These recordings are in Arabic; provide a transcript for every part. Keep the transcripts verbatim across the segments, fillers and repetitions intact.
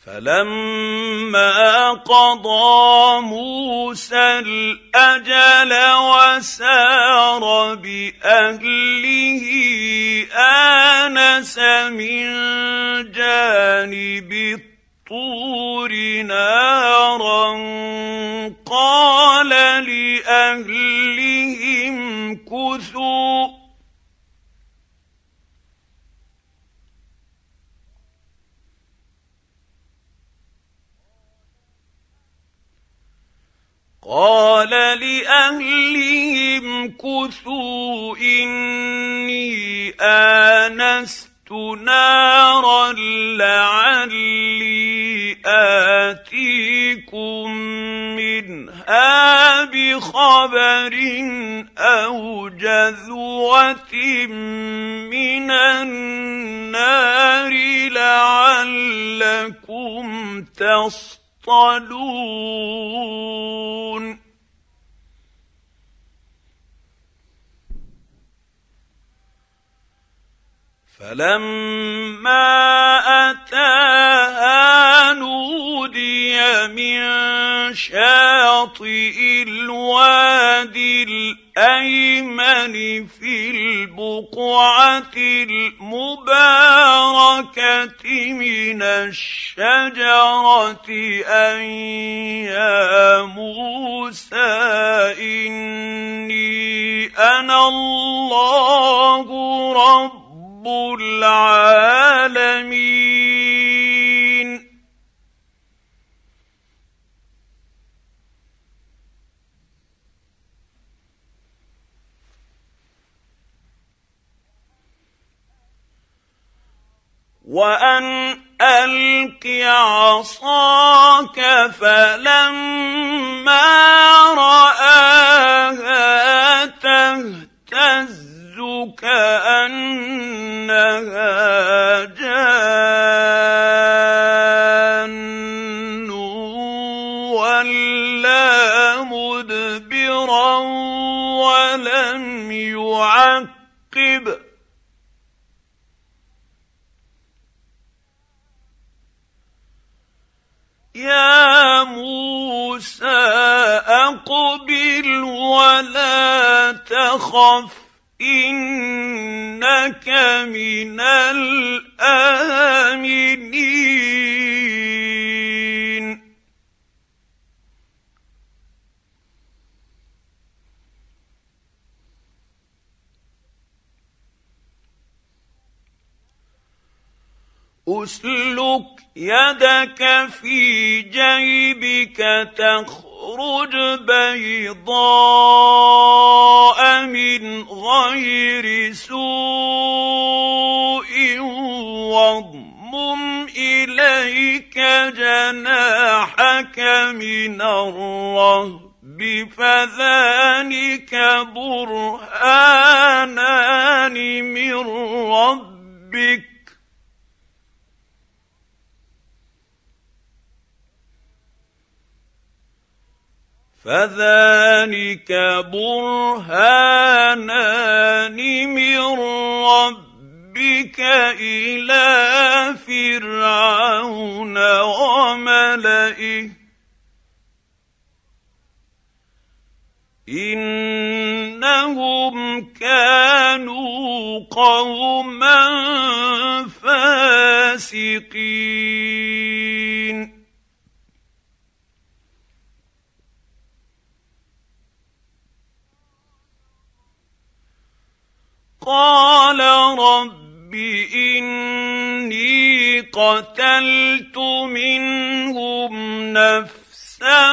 فلما قضى موسى الأجل وسار بأهله آنس من جانب الطور نارا قال لأهلهم امكثوا قال لأهلهم امكثوا إني آنست نارا لعلي آتيكم منها بخبر أو جذوة من النار لعلكم تصطلون فلما أتاها نودي من شاطئ الوادي الأيمن في البقعة المباركة من الشجرة أن يا موسى إني أنا الله رب العالمين وأن ألق عصاك فلما رآها تهتز كأنها جان ولا مدبرا ولم يعقب يا موسى أقبل ولا تخف إنك من الآمنين أسلك يدك في جيبك تخرج بيضاء من غير سوء واضمم إليك جناحك من الرهب فذلك برهانان من ربك فذلك برهانان من ربك إلى فرعون وملئه إنهم كانوا قوما فاسقين قال رب إني قتلت منهم نفسا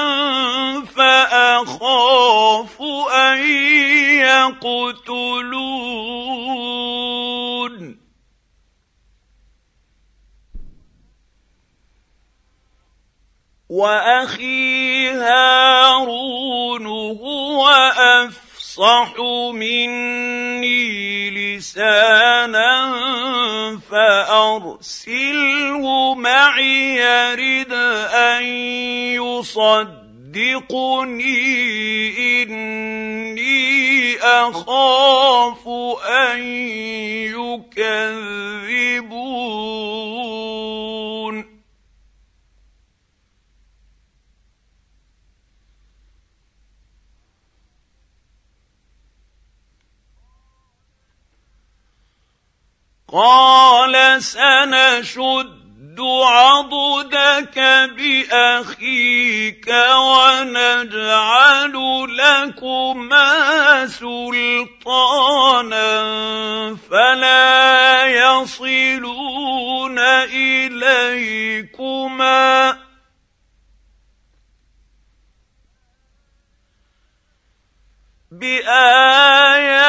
فأخاف أن يقتلون وأخي هارون هو أفصح مني لسانا فأرسله معي يرد أن يصدقني إني أخاف أن يكذبون قال سنشد عضدك بأخيك ونجعل لكما سلطانا فلا يصلون إليكما بآياتنا